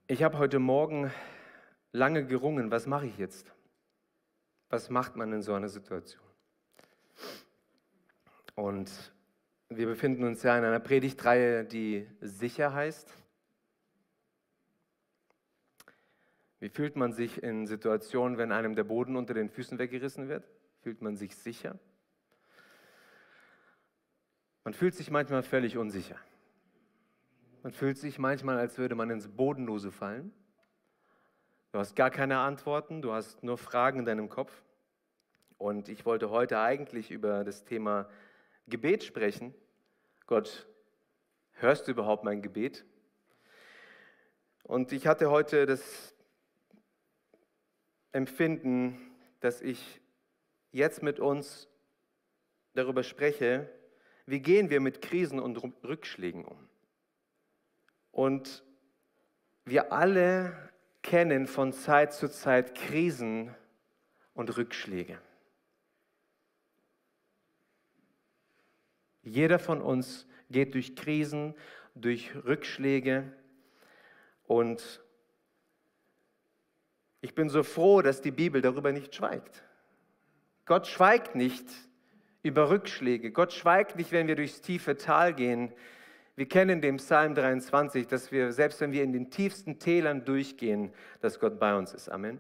Ich habe heute Morgen lange gerungen, was mache ich jetzt? Was macht man in so einer Situation? Und wir befinden uns ja in einer Predigtreihe, die sicher heißt. Wie fühlt man sich in Situationen, wenn einem der Boden unter den Füßen weggerissen wird? Fühlt man sich sicher? Man fühlt sich manchmal völlig unsicher. Man fühlt sich manchmal, als würde man ins Bodenlose fallen. Du hast gar keine Antworten, du hast nur Fragen in deinem Kopf. Und ich wollte heute eigentlich über das Thema Gebet sprechen. Gott, hörst du überhaupt mein Gebet? Und ich hatte heute das Empfinden, dass ich jetzt mit uns darüber spreche, wie gehen wir mit Krisen und Rückschlägen um. Und wir alle kennen von Zeit zu Zeit Krisen und Rückschläge. Jeder von uns geht durch Krisen, durch Rückschläge und ich bin so froh, dass die Bibel darüber nicht schweigt. Gott schweigt nicht über Rückschläge. Gott schweigt nicht, wenn wir durchs tiefe Tal gehen. Wir kennen den Psalm 23, dass wir, selbst wenn wir in den tiefsten Tälern durchgehen, dass Gott bei uns ist. Amen.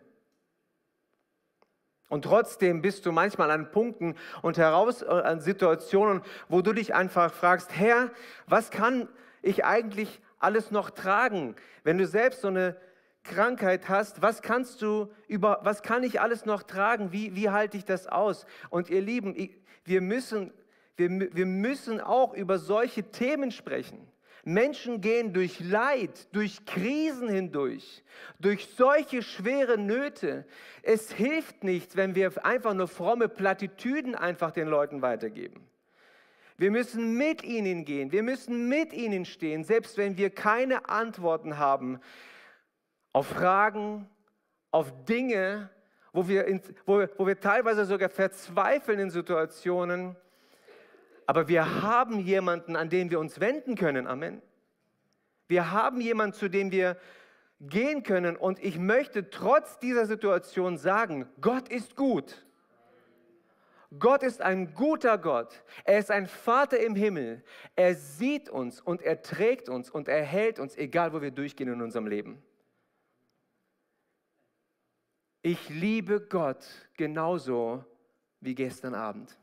Und trotzdem bist du manchmal an Punkten und an Situationen, wo du dich einfach fragst, Herr, was kann ich eigentlich alles noch tragen? Wenn du selbst so eine Krankheit hast, was kann ich alles noch tragen? Wie halte ich das aus? Und ihr Lieben, wir müssen auch über solche Themen sprechen. Menschen gehen durch Leid, durch Krisen hindurch, durch solche schwere Nöte. Es hilft nichts, wenn wir einfach nur fromme Plattitüden einfach den Leuten weitergeben. Wir müssen mit ihnen gehen, wir müssen mit ihnen stehen, selbst wenn wir keine Antworten haben auf Fragen, auf Dinge, wo wir teilweise sogar verzweifeln in Situationen. Aber wir haben jemanden, an den wir uns wenden können. Amen. Wir haben jemanden, zu dem wir gehen können. Und ich möchte trotz dieser Situation sagen, Gott ist gut. Gott ist ein guter Gott. Er ist ein Vater im Himmel. Er sieht uns und er trägt uns und er hält uns, egal wo wir durchgehen in unserem Leben. Ich liebe Gott genauso wie gestern Abend.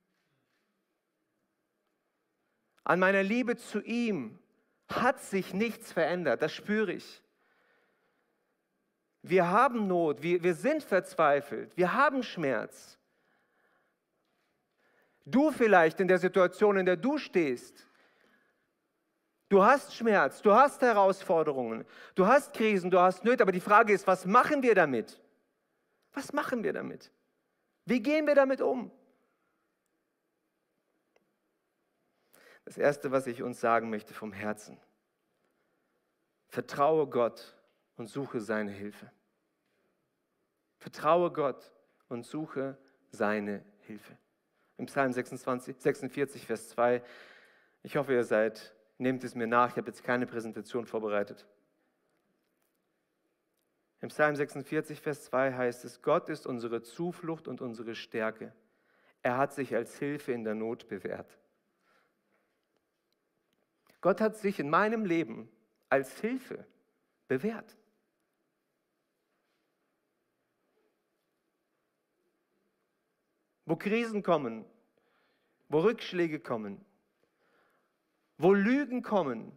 An meiner Liebe zu ihm hat sich nichts verändert, das spüre ich. Wir haben Not, wir sind verzweifelt, wir haben Schmerz. Du vielleicht in der Situation, in der du stehst, du hast Schmerz, du hast Herausforderungen, du hast Krisen, du hast Nöte, aber die Frage ist, was machen wir damit? Was machen wir damit? Wie gehen wir damit um? Das Erste, was ich uns sagen möchte vom Herzen: Vertraue Gott und suche seine Hilfe. Vertraue Gott und suche seine Hilfe. Im Psalm 46, Vers 2, ich hoffe, nehmt es mir nach, ich habe jetzt keine Präsentation vorbereitet. Im Psalm 46, Vers 2 heißt es, Gott ist unsere Zuflucht und unsere Stärke. Er hat sich als Hilfe in der Not bewährt. Gott hat sich in meinem Leben als Hilfe bewährt. Wo Krisen kommen, wo Rückschläge kommen, wo Lügen kommen,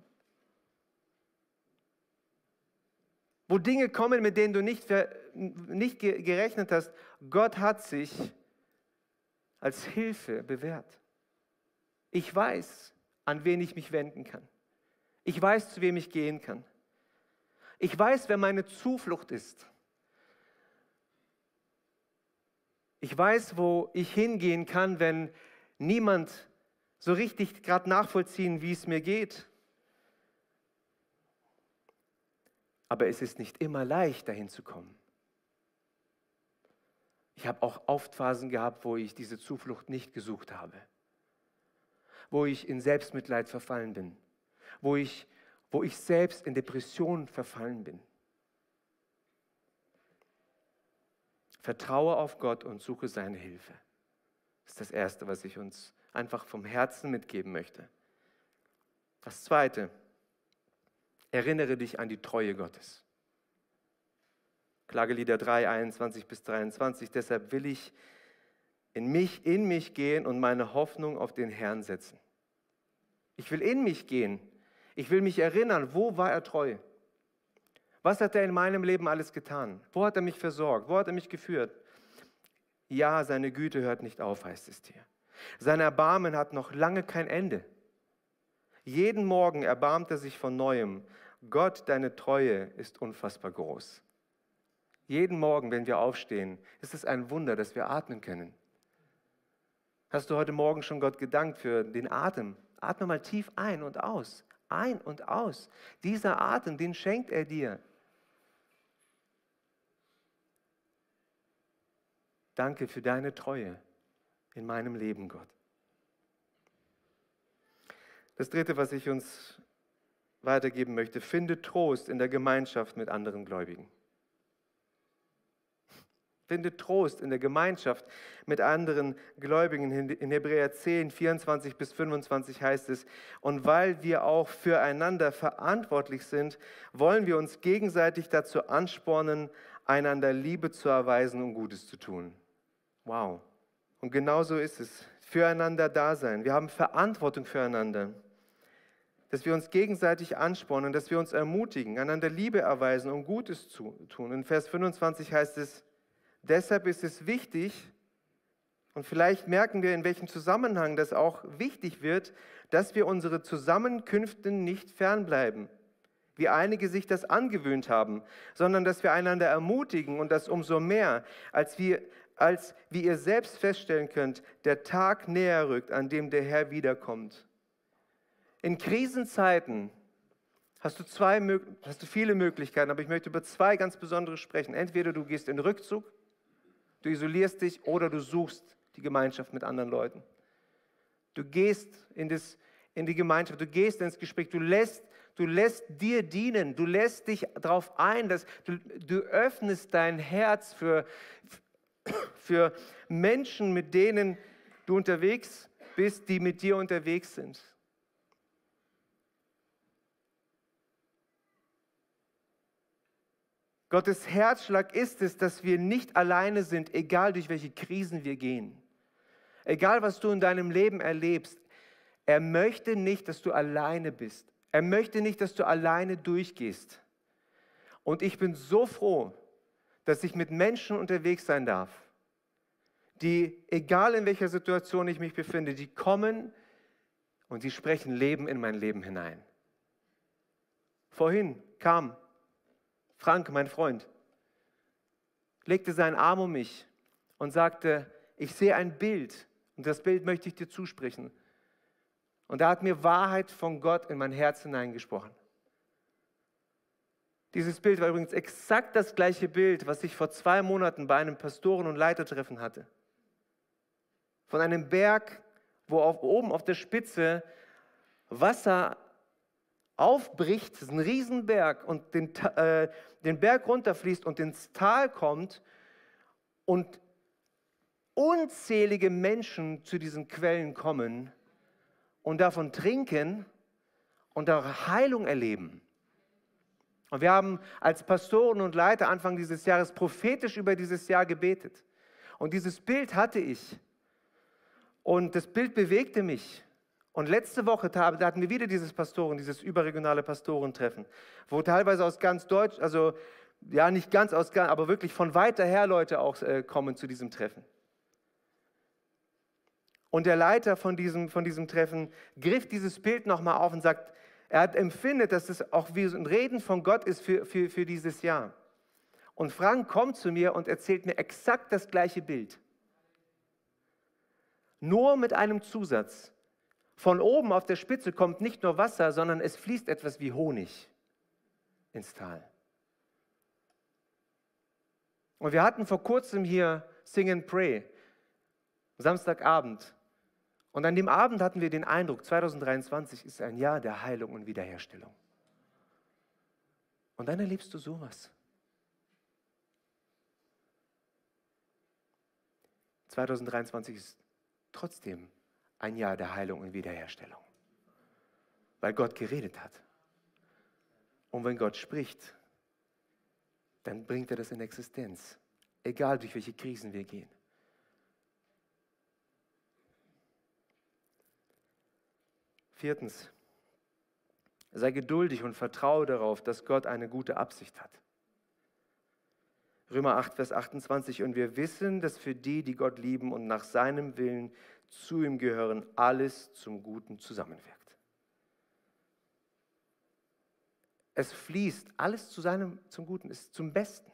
wo Dinge kommen, mit denen du nicht gerechnet hast, Gott hat sich als Hilfe bewährt. Ich weiß, an wen ich mich wenden kann. Ich weiß, zu wem ich gehen kann. Ich weiß, wer meine Zuflucht ist. Ich weiß, wo ich hingehen kann, wenn niemand so richtig gerade nachvollziehen, wie es mir geht. Aber es ist nicht immer leicht, dahin zu kommen. Ich habe auch oft Phasen gehabt, wo ich diese Zuflucht nicht gesucht habe. Wo ich in Selbstmitleid verfallen bin. Wo ich selbst in Depressionen verfallen bin. Vertraue auf Gott und suche seine Hilfe. Das ist das Erste, was ich uns einfach vom Herzen mitgeben möchte. Das Zweite, erinnere dich an die Treue Gottes. Klagelieder 3, 21 bis 23. Deshalb will ich in mich gehen und meine Hoffnung auf den Herrn setzen. Ich will in mich gehen. Ich will mich erinnern, wo war er treu? Was hat er in meinem Leben alles getan? Wo hat er mich versorgt? Wo hat er mich geführt? Ja, seine Güte hört nicht auf, heißt es hier. Sein Erbarmen hat noch lange kein Ende. Jeden Morgen erbarmt er sich von Neuem. Gott, deine Treue ist unfassbar groß. Jeden Morgen, wenn wir aufstehen, ist es ein Wunder, dass wir atmen können. Hast du heute Morgen schon Gott gedankt für den Atem? Atme mal tief ein und aus. Ein und aus. Dieser Atem, den schenkt er dir. Danke für deine Treue in meinem Leben, Gott. Das Dritte, was ich uns weitergeben möchte, finde Trost in der Gemeinschaft mit anderen Gläubigen. Finde Trost in der Gemeinschaft mit anderen Gläubigen. In Hebräer 10, 24 bis 25 heißt es, und weil wir auch füreinander verantwortlich sind, wollen wir uns gegenseitig dazu anspornen, einander Liebe zu erweisen und Gutes zu tun. Wow. Und genau so ist es. Füreinander da sein. Wir haben Verantwortung füreinander. Dass wir uns gegenseitig anspornen, dass wir uns ermutigen, einander Liebe erweisen und Gutes zu tun. In Vers 25 heißt es, deshalb ist es wichtig, und vielleicht merken wir, in welchem Zusammenhang das auch wichtig wird, dass wir unsere Zusammenkünfte nicht fernbleiben, wie einige sich das angewöhnt haben, sondern dass wir einander ermutigen und das umso mehr, als wie ihr selbst feststellen könnt, der Tag näher rückt, an dem der Herr wiederkommt. In Krisenzeiten hast du viele Möglichkeiten, aber ich möchte über zwei ganz besondere sprechen. Entweder du gehst in Rückzug, du isolierst dich oder du suchst die Gemeinschaft mit anderen Leuten. Du gehst in die Gemeinschaft, du gehst ins Gespräch, du lässt dir dienen, du lässt dich darauf ein, dass du öffnest dein Herz für Menschen, mit denen du unterwegs bist, die mit dir unterwegs sind. Gottes Herzschlag ist es, dass wir nicht alleine sind, egal durch welche Krisen wir gehen. Egal, was du in deinem Leben erlebst. Er möchte nicht, dass du alleine bist. Er möchte nicht, dass du alleine durchgehst. Und ich bin so froh, dass ich mit Menschen unterwegs sein darf, die, egal in welcher Situation ich mich befinde, die kommen und sie sprechen Leben in mein Leben hinein. Vorhin kam Frank, mein Freund, legte seinen Arm um mich und sagte, ich sehe ein Bild und das Bild möchte ich dir zusprechen. Und er hat mir Wahrheit von Gott in mein Herz hineingesprochen. Dieses Bild war übrigens exakt das gleiche Bild, was ich vor 2 Monaten bei einem Pastoren- und Leitertreffen hatte. Von einem Berg, wo oben auf der Spitze Wasser aufbricht, das ist ein Riesenberg, und den Berg runterfließt und ins Tal kommt und unzählige Menschen zu diesen Quellen kommen und davon trinken und auch Heilung erleben. Und wir haben als Pastoren und Leiter Anfang dieses Jahres prophetisch über dieses Jahr gebetet. Und dieses Bild hatte ich. Und das Bild bewegte mich. Und letzte Woche da hatten wir wieder dieses überregionale Pastorentreffen, wo teilweise aus ganz Deutsch, also ja nicht ganz aus, aber wirklich von weiter her Leute auch kommen zu diesem Treffen. Und der Leiter von diesem Treffen griff dieses Bild nochmal auf und sagt, er empfindet, dass es auch wie ein Reden von Gott ist für dieses Jahr. Und Frank kommt zu mir und erzählt mir exakt das gleiche Bild. Nur mit einem Zusatz. Von oben auf der Spitze kommt nicht nur Wasser, sondern es fließt etwas wie Honig ins Tal. Und wir hatten vor kurzem hier Sing and Pray, Samstagabend. Und an dem Abend hatten wir den Eindruck, 2023 ist ein Jahr der Heilung und Wiederherstellung. Und dann erlebst du sowas. 2023 ist trotzdem ein Jahr der Heilung und Wiederherstellung, weil Gott geredet hat. Und wenn Gott spricht, dann bringt er das in Existenz, egal durch welche Krisen wir gehen. Viertens, sei geduldig und vertraue darauf, dass Gott eine gute Absicht hat. Römer 8, Vers 28, und wir wissen, dass für die, die Gott lieben und nach seinem Willen zu ihm gehören, alles zum Guten zusammenwirkt. Es fließt, alles zum Guten, ist zum Besten.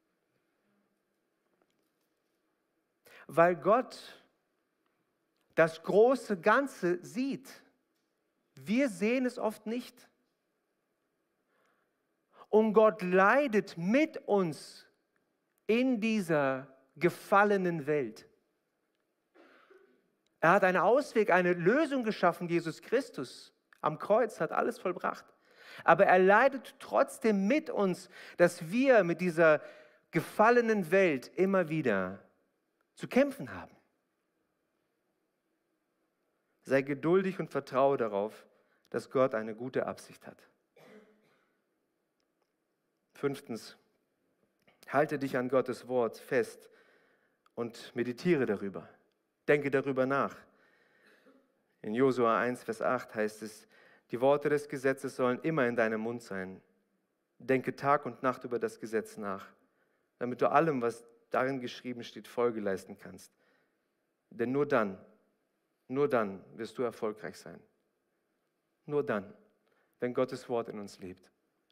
Weil Gott das große Ganze sieht. Wir sehen es oft nicht. Und Gott leidet mit uns in dieser gefallenen Welt. Er hat einen Ausweg, eine Lösung geschaffen, Jesus Christus. Am Kreuz hat alles vollbracht. Aber er leidet trotzdem mit uns, dass wir mit dieser gefallenen Welt immer wieder zu kämpfen haben. Sei geduldig und vertraue darauf, dass Gott eine gute Absicht hat. Fünftens, halte dich an Gottes Wort fest und meditiere darüber. Denke darüber nach. In Josua 1, Vers 8 heißt es, die Worte des Gesetzes sollen immer in deinem Mund sein. Denke Tag und Nacht über das Gesetz nach, damit du allem, was darin geschrieben steht, Folge leisten kannst. Denn nur dann wirst du erfolgreich sein. Nur dann, wenn Gottes Wort in uns lebt.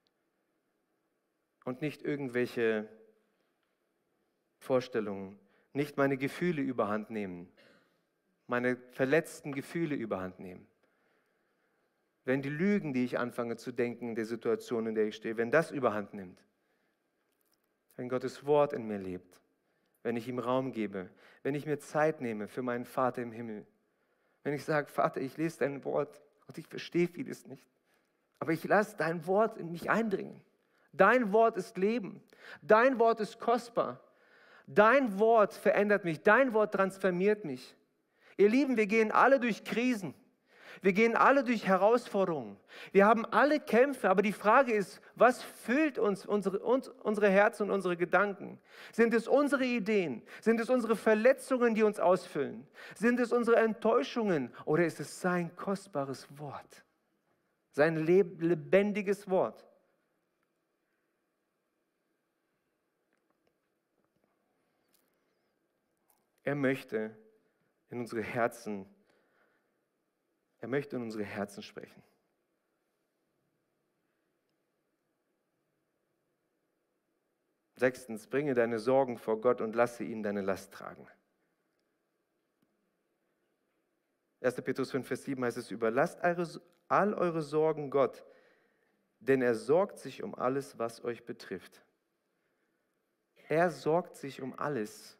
Und nicht irgendwelche Vorstellungen, nicht meine Gefühle überhand nehmen, meine verletzten Gefühle überhand nehmen. Wenn die Lügen, die ich anfange zu denken, in der Situation, in der ich stehe, wenn das überhand nimmt, wenn Gottes Wort in mir lebt, wenn ich ihm Raum gebe, wenn ich mir Zeit nehme für meinen Vater im Himmel, wenn ich sage, Vater, ich lese dein Wort und ich verstehe vieles nicht, aber ich lasse dein Wort in mich eindringen. Dein Wort ist Leben. Dein Wort ist kostbar. Dein Wort verändert mich. Dein Wort transformiert mich. Ihr Lieben, wir gehen alle durch Krisen. Wir gehen alle durch Herausforderungen. Wir haben alle Kämpfe, aber die Frage ist, was füllt uns unsere Herzen und unsere Gedanken? Sind es unsere Ideen? Sind es unsere Verletzungen, die uns ausfüllen? Sind es unsere Enttäuschungen? Oder ist es sein kostbares Wort? Sein lebendiges Wort? Er möchte in unsere Herzen sprechen. Sechstens, bringe deine Sorgen vor Gott und lasse ihn deine Last tragen. 1. Petrus 5, Vers 7 heißt es, überlasst all eure Sorgen Gott, denn er sorgt sich um alles, was euch betrifft. Er sorgt sich um alles,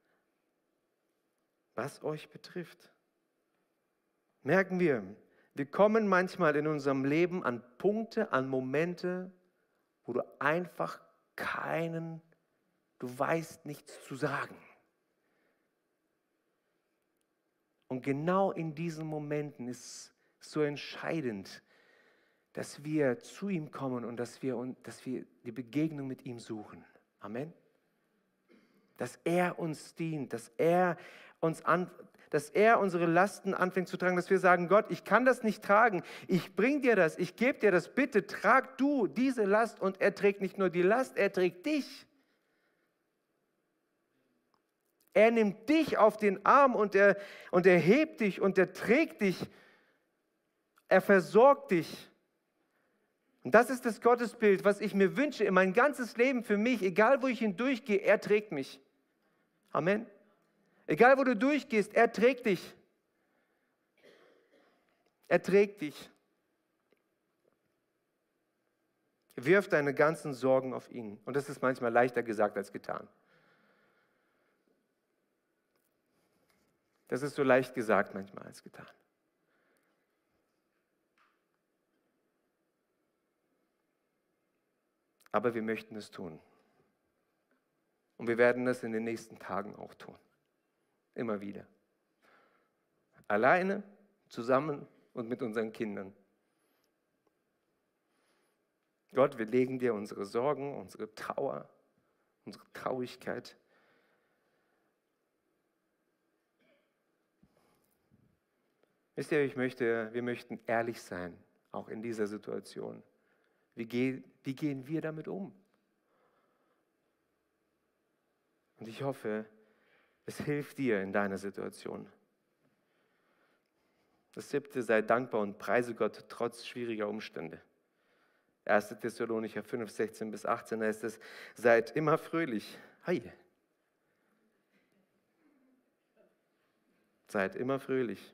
was euch betrifft. Merken wir kommen manchmal in unserem Leben an Punkte, an Momente, wo du einfach du weißt nichts zu sagen. Und genau in diesen Momenten ist so entscheidend, dass wir zu ihm kommen und dass wir die Begegnung mit ihm suchen. Amen. Dass er uns dient, dass er unsere Lasten anfängt zu tragen, dass wir sagen, Gott, ich kann das nicht tragen, ich bring dir das, ich gebe dir das, bitte trag du diese Last und er trägt nicht nur die Last, er trägt dich. Er nimmt dich auf den Arm und er hebt dich und er trägt dich, er versorgt dich. Und das ist das Gottesbild, was ich mir wünsche, in mein ganzes Leben für mich, egal wo ich hindurchgehe, er trägt mich. Amen. Egal wo du durchgehst, er trägt dich. Er trägt dich. Wirf deine ganzen Sorgen auf ihn. Und das ist manchmal leichter gesagt als getan. Das ist so leicht gesagt manchmal als getan. Aber wir möchten es tun. Und wir werden es in den nächsten Tagen auch tun. Immer wieder. Alleine, zusammen und mit unseren Kindern. Gott, wir legen dir unsere Sorgen, unsere Trauer, unsere Traurigkeit. Wisst ihr, wir möchten ehrlich sein, auch in dieser Situation. Wie gehen wir damit um? Und ich hoffe, es hilft dir in deiner Situation. Das 7. Sei dankbar und preise Gott trotz schwieriger Umstände. 1. Thessalonicher 5, 16 bis 18 heißt es, seid immer fröhlich. Hi. Seid immer fröhlich.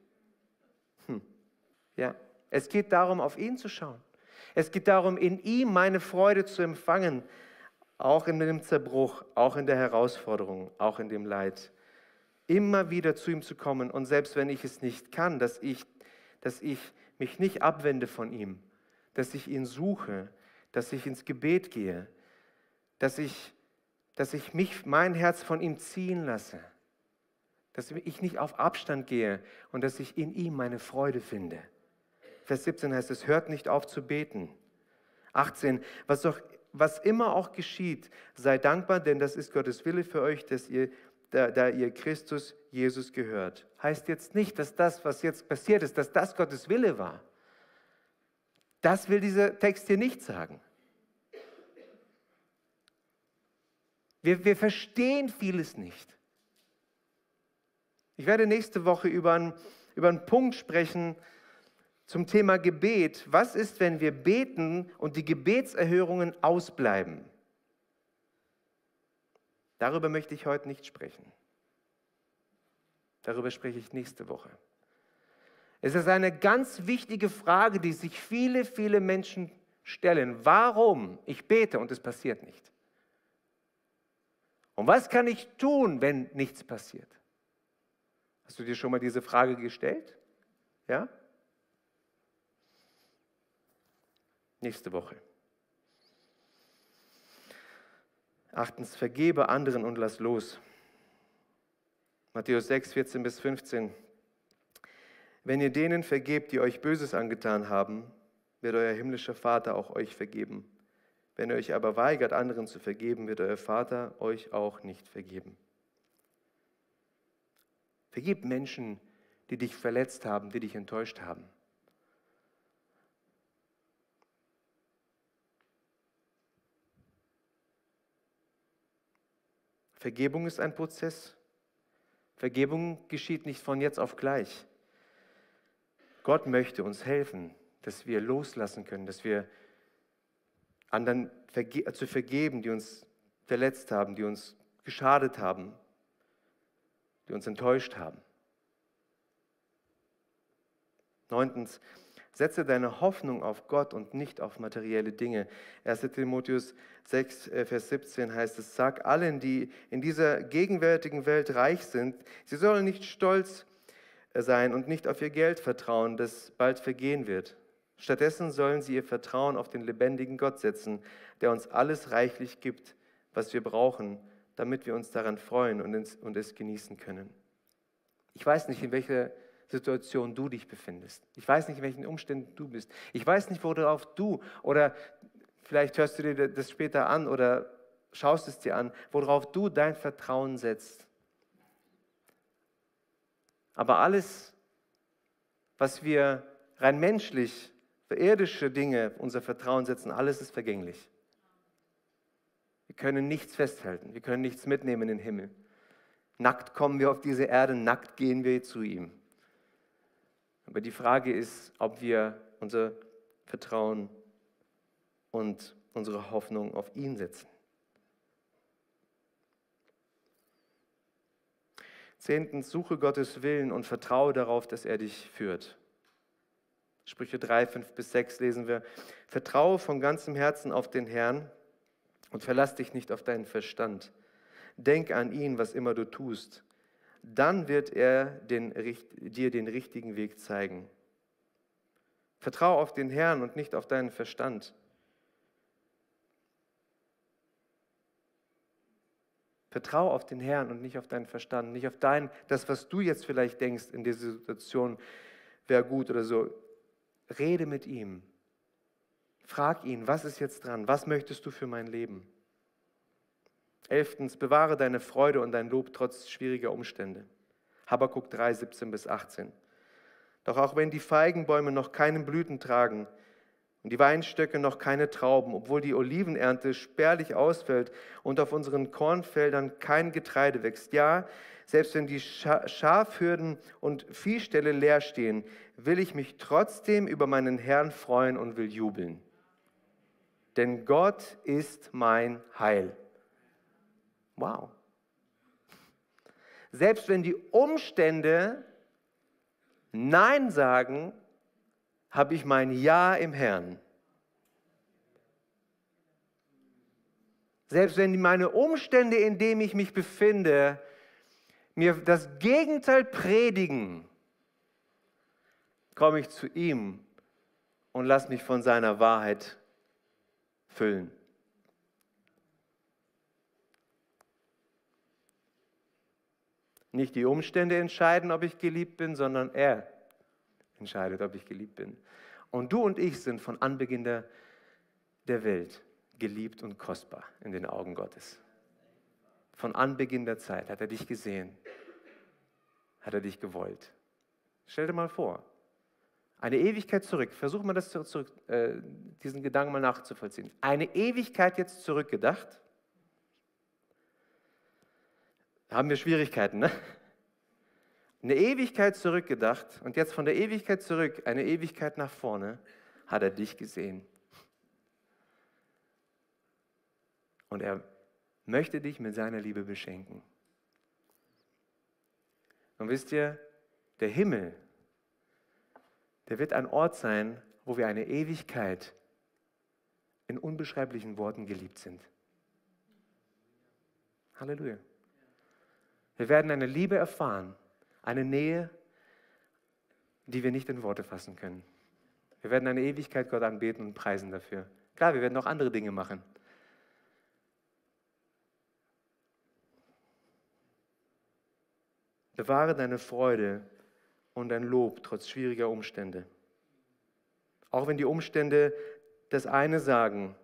Ja, es geht darum, auf ihn zu schauen. Es geht darum, in ihm meine Freude zu empfangen, auch in dem Zerbruch, auch in der Herausforderung, auch in dem Leid. Immer wieder zu ihm zu kommen und selbst wenn ich es nicht kann, dass ich mich nicht abwende von ihm, dass ich ihn suche, dass ich ins Gebet gehe, dass ich mein Herz von ihm ziehen lasse, dass ich nicht auf Abstand gehe und dass ich in ihm meine Freude finde. Vers 17 heißt es, hört nicht auf zu beten. 18, was immer auch geschieht, sei dankbar, denn das ist Gottes Wille für euch, da ihr Christus Jesus gehört. Heißt jetzt nicht, dass das, was jetzt passiert ist, dass das Gottes Wille war. Das will dieser Text hier nicht sagen. Wir verstehen vieles nicht. Ich werde nächste Woche über einen Punkt sprechen zum Thema Gebet. Was ist, wenn wir beten und die Gebetserhörungen ausbleiben? Darüber möchte ich heute nicht sprechen. Darüber spreche ich nächste Woche. Es ist eine ganz wichtige Frage, die sich viele, viele Menschen stellen. Warum? Ich bete und es passiert nicht. Und was kann ich tun, wenn nichts passiert? Hast du dir schon mal diese Frage gestellt? Ja? Nächste Woche. 8. Vergebe anderen und lass los. Matthäus 6, 14 bis 15. Wenn ihr denen vergebt, die euch Böses angetan haben, wird euer himmlischer Vater auch euch vergeben. Wenn ihr euch aber weigert, anderen zu vergeben, wird euer Vater euch auch nicht vergeben. Vergib Menschen, die dich verletzt haben, die dich enttäuscht haben. Vergebung ist ein Prozess. Vergebung geschieht nicht von jetzt auf gleich. Gott möchte uns helfen, dass wir loslassen können, dass wir anderen zu vergeben, die uns verletzt haben, die uns geschadet haben, die uns enttäuscht haben. 9. Setze deine Hoffnung auf Gott und nicht auf materielle Dinge. 1. Timotheus 6, Vers 17 heißt es, sag allen, die in dieser gegenwärtigen Welt reich sind, sie sollen nicht stolz sein und nicht auf ihr Geld vertrauen, das bald vergehen wird. Stattdessen sollen sie ihr Vertrauen auf den lebendigen Gott setzen, der uns alles reichlich gibt, was wir brauchen, damit wir uns daran freuen und es genießen können. Ich weiß nicht, in welcher Situation du dich befindest. Ich weiß nicht, in welchen Umständen du bist. Ich weiß nicht, worauf du, oder vielleicht hörst du dir das später an oder schaust es dir an, worauf du dein Vertrauen setzt. Aber alles, was wir rein menschlich, für irdische Dinge unser Vertrauen setzen, alles ist vergänglich. Wir können nichts festhalten, wir können nichts mitnehmen in den Himmel. Nackt kommen wir auf diese Erde, nackt gehen wir zu ihm. Aber die Frage ist, ob wir unser Vertrauen und unsere Hoffnung auf ihn setzen. 10. Suche Gottes Willen und vertraue darauf, dass er dich führt. Sprüche 3, 5 bis 6 lesen wir. Vertraue von ganzem Herzen auf den Herrn und verlass dich nicht auf deinen Verstand. Denk an ihn, was immer du tust. Dann wird er dir den richtigen Weg zeigen. Vertraue auf den Herrn und nicht auf deinen Verstand. Vertrau auf den Herrn und nicht auf deinen Verstand, nicht auf das, was du jetzt vielleicht denkst in dieser Situation wäre gut oder so. Rede mit ihm. Frag ihn, was ist jetzt dran? Was möchtest du für mein Leben? 11. Bewahre deine Freude und dein Lob trotz schwieriger Umstände. Habakuk 3, 17-18. Doch auch wenn die Feigenbäume noch keine Blüten tragen und die Weinstöcke noch keine Trauben, obwohl die Olivenernte spärlich ausfällt und auf unseren Kornfeldern kein Getreide wächst, ja, selbst wenn die Schafhürden und Viehställe leer stehen, will ich mich trotzdem über meinen Herrn freuen und will jubeln. Denn Gott ist mein Heil. Wow. Selbst wenn die Umstände Nein sagen, habe ich mein Ja im Herrn. Selbst wenn meine Umstände, in denen ich mich befinde, mir das Gegenteil predigen, komme ich zu ihm und lasse mich von seiner Wahrheit füllen. Nicht die Umstände entscheiden, ob ich geliebt bin, sondern er entscheidet, ob ich geliebt bin. Und du und ich sind von Anbeginn der Welt geliebt und kostbar in den Augen Gottes. Von Anbeginn der Zeit hat er dich gesehen, hat er dich gewollt. Stell dir mal vor, eine Ewigkeit zurück, versuch mal diesen Gedanken mal nachzuvollziehen. Eine Ewigkeit jetzt zurückgedacht, haben wir Schwierigkeiten, ne? Eine Ewigkeit zurückgedacht und jetzt von der Ewigkeit zurück, eine Ewigkeit nach vorne, hat er dich gesehen. Und er möchte dich mit seiner Liebe beschenken. Und wisst ihr, der Himmel, der wird ein Ort sein, wo wir eine Ewigkeit in unbeschreiblichen Worten geliebt sind. Halleluja. Wir werden eine Liebe erfahren, eine Nähe, die wir nicht in Worte fassen können. Wir werden eine Ewigkeit Gott anbeten und preisen dafür. Klar, wir werden auch andere Dinge machen. Bewahre deine Freude und dein Lob trotz schwieriger Umstände. Auch wenn die Umstände das eine sagen,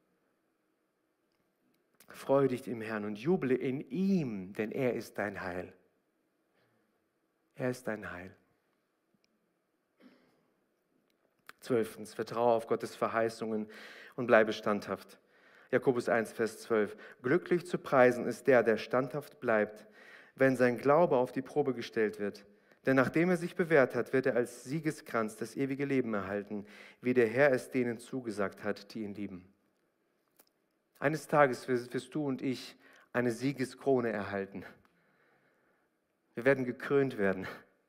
freue dich im Herrn und juble in ihm, denn er ist dein Heil. Er ist dein Heil. 12. Vertraue auf Gottes Verheißungen und bleibe standhaft. Jakobus 1, Vers 12. Glücklich zu preisen ist der standhaft bleibt, wenn sein Glaube auf die Probe gestellt wird. Denn nachdem er sich bewährt hat, wird er als Siegeskranz das ewige Leben erhalten, wie der Herr es denen zugesagt hat, die ihn lieben. Eines Tages wirst du und ich eine Siegeskrone erhalten. Wir werden gekrönt werden.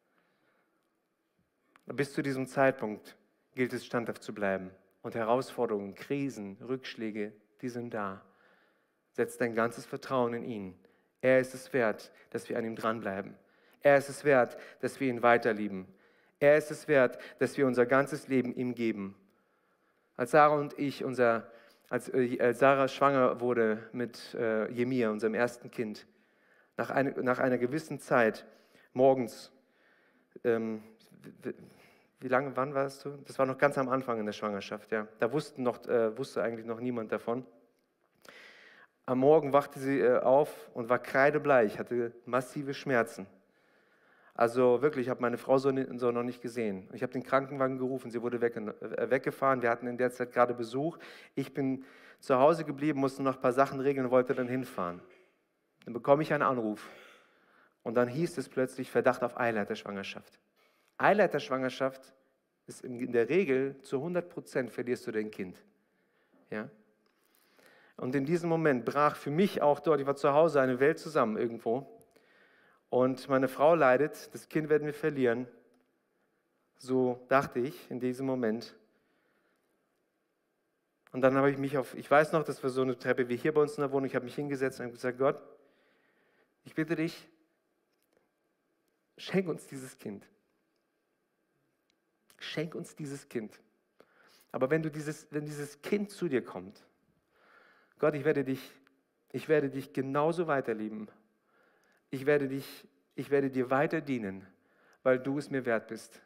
Bis zu diesem Zeitpunkt gilt es, standhaft zu bleiben. Und Herausforderungen, Krisen, Rückschläge, die sind da. Setz dein ganzes Vertrauen in ihn. Er ist es wert, dass wir an ihm dranbleiben. Er ist es wert, dass wir ihn weiterlieben. Er ist es wert, dass wir unser ganzes Leben ihm geben. Als Sarah und ich, als Sarah schwanger wurde mit Jemia, unserem ersten Kind, nach einer gewissen Zeit, morgens, wann warst du? Das war noch ganz am Anfang in der Schwangerschaft, ja. Da wusste eigentlich noch niemand davon. Am Morgen wachte sie auf und war kreidebleich, hatte massive Schmerzen. Also wirklich, ich habe meine Frau so noch nicht gesehen. Ich habe den Krankenwagen gerufen, sie wurde weggefahren. Wir hatten in der Zeit gerade Besuch. Ich bin zu Hause geblieben, musste noch ein paar Sachen regeln und wollte dann hinfahren. Dann bekomme ich einen Anruf und dann hieß es plötzlich Verdacht auf Eileiterschwangerschaft. Eileiterschwangerschaft ist in der Regel zu 100% verlierst du dein Kind. Ja? Und in diesem Moment brach für mich auch dort, ich war zu Hause, eine Welt zusammen irgendwo. Und meine Frau leidet, das Kind werden wir verlieren. So dachte ich in diesem Moment. Und dann habe ich mich ich weiß noch, das war so eine Treppe wie hier bei uns in der Wohnung, ich habe mich hingesetzt und gesagt, Gott, ich bitte dich, schenk uns dieses Kind. Schenk uns dieses Kind. Aber wenn dieses Kind zu dir kommt, Gott, ich werde dich Ich werde dich genauso weiterlieben. Ich werde dir weiter dienen, weil du es mir wert bist.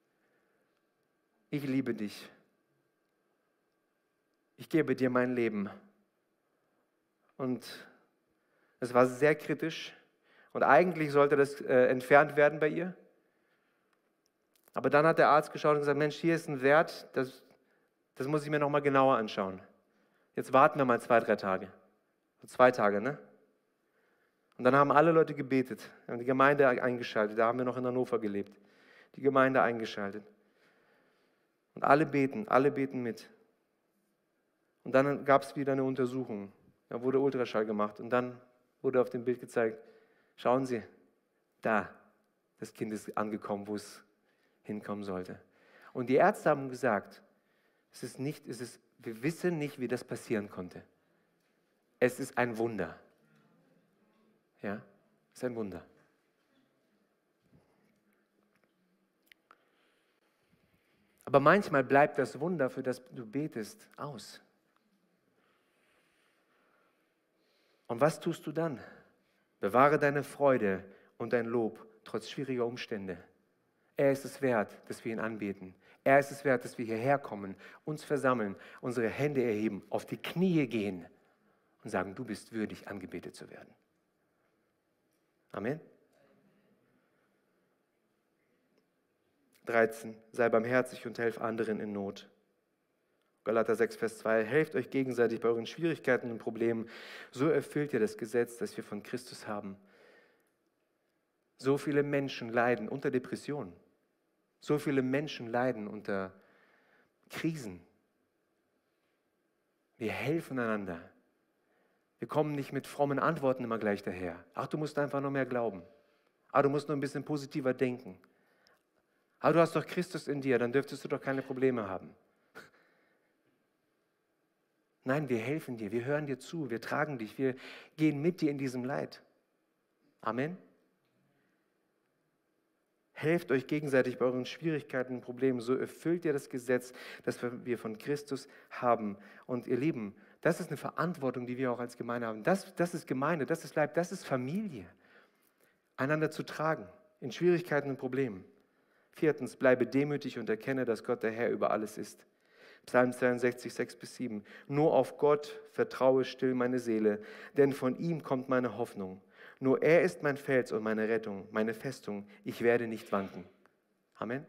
Ich liebe dich. Ich gebe dir mein Leben. Und es war sehr kritisch. Und eigentlich sollte das entfernt werden bei ihr. Aber dann hat der Arzt geschaut und gesagt, Mensch, hier ist ein Wert, das muss ich mir nochmal genauer anschauen. Jetzt warten wir mal 2-3 Tage. 2 Tage, ne? Und dann haben alle Leute gebetet, haben die Gemeinde eingeschaltet. Da haben wir noch in Hannover gelebt. Die Gemeinde eingeschaltet. Und alle beten mit. Und dann gab es wieder eine Untersuchung. Da wurde Ultraschall gemacht und dann wurde auf dem Bild gezeigt, schauen Sie, da, das Kind ist angekommen, wo es hinkommen sollte. Und die Ärzte haben gesagt, wir wissen nicht, wie das passieren konnte. Es ist ein Wunder. Ja, es ist ein Wunder. Aber manchmal bleibt das Wunder, für das du betest, aus. Und was tust du dann? Bewahre deine Freude und dein Lob trotz schwieriger Umstände. Er ist es wert, dass wir ihn anbeten. Er ist es wert, dass wir hierher kommen, uns versammeln, unsere Hände erheben, auf die Knie gehen und sagen, du bist würdig, angebetet zu werden. Amen. 13. Sei barmherzig und helf anderen in Not. Galater 6, Vers 2. Helft euch gegenseitig bei euren Schwierigkeiten und Problemen. So erfüllt ihr das Gesetz, das wir von Christus haben. So viele Menschen leiden unter Depressionen. So viele Menschen leiden unter Krisen. Wir helfen einander. Wir kommen nicht mit frommen Antworten immer gleich daher. Ach, du musst einfach noch mehr glauben. Ach, du musst nur ein bisschen positiver denken. Aber du hast doch Christus in dir, dann dürftest du doch keine Probleme haben. Nein, wir helfen dir, wir hören dir zu, wir tragen dich, wir gehen mit dir in diesem Leid. Amen. Helft euch gegenseitig bei euren Schwierigkeiten und Problemen, so erfüllt ihr das Gesetz, das wir von Christus haben. Und ihr Lieben, das ist eine Verantwortung, die wir auch als Gemeinde haben. Das ist Gemeinde, das ist Leib, das ist Familie. Einander zu tragen in Schwierigkeiten und Problemen. 4. Bleibe demütig und erkenne, dass Gott der Herr über alles ist. Psalm 62, 6-7. Nur auf Gott vertraue still meine Seele, denn von ihm kommt meine Hoffnung. Nur er ist mein Fels und meine Rettung, meine Festung. Ich werde nicht wanken. Amen.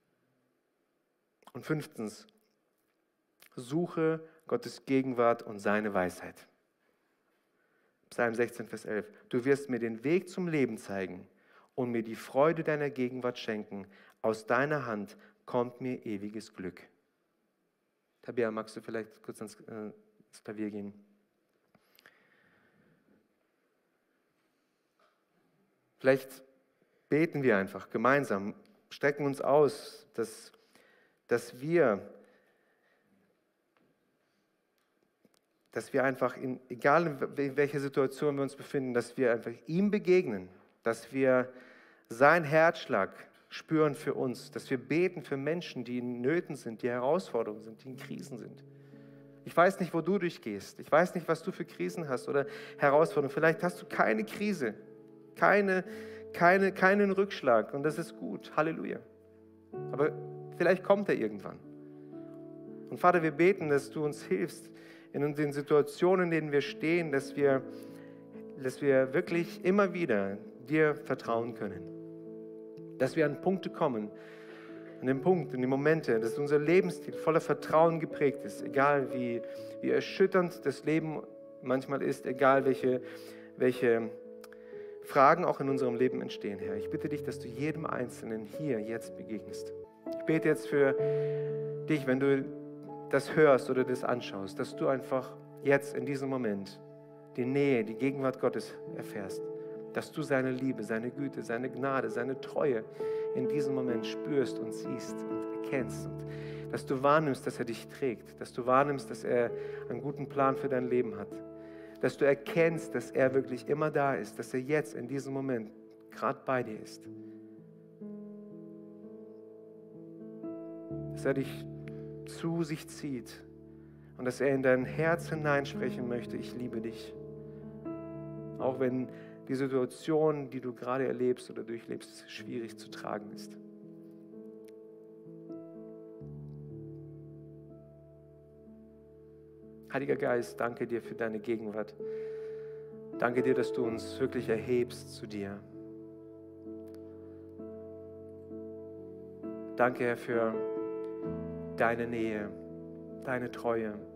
Und 5. Suche Gottes Gegenwart und seine Weisheit. Psalm 16, Vers 11. Du wirst mir den Weg zum Leben zeigen und mir die Freude deiner Gegenwart schenken. Aus deiner Hand kommt mir ewiges Glück. Tabea, magst du vielleicht kurz ins Klavier gehen? Vielleicht beten wir einfach gemeinsam, strecken uns aus, dass wir einfach, egal in welcher Situation wir uns befinden, dass wir einfach ihm begegnen, dass wir seinen Herzschlag spüren für uns, dass wir beten für Menschen, die in Nöten sind, die Herausforderungen sind, die in Krisen sind. Ich weiß nicht, wo du durchgehst. Ich weiß nicht, was du für Krisen hast oder Herausforderungen. Vielleicht hast du keine Krise, keinen Rückschlag und das ist gut. Halleluja. Aber vielleicht kommt er irgendwann. Und Vater, wir beten, dass du uns hilfst in den Situationen, in denen wir stehen, dass wir wirklich immer wieder dir vertrauen können. Dass wir an Punkte kommen, an den Punkt, in die Momente, dass unser Lebensstil voller Vertrauen geprägt ist, egal wie erschütternd das Leben manchmal ist, egal welche Fragen auch in unserem Leben entstehen, Herr. Ich bitte dich, dass du jedem Einzelnen hier jetzt begegnest. Ich bete jetzt für dich, wenn du das hörst oder das anschaust, dass du einfach jetzt in diesem Moment die Nähe, die Gegenwart Gottes erfährst. Dass du seine Liebe, seine Güte, seine Gnade, seine Treue in diesem Moment spürst und siehst und erkennst. Und dass du wahrnimmst, dass er dich trägt. Dass du wahrnimmst, dass er einen guten Plan für dein Leben hat. Dass du erkennst, dass er wirklich immer da ist. Dass er jetzt in diesem Moment gerade bei dir ist. Dass er dich zu sich zieht und dass er in dein Herz hineinsprechen möchte, ich liebe dich. auch wenn die Situation, die du gerade erlebst oder durchlebst, schwierig zu tragen ist. Heiliger Geist, danke dir für deine Gegenwart. Danke dir, dass du uns wirklich erhebst zu dir. Danke, Herr, für deine Nähe, deine Treue.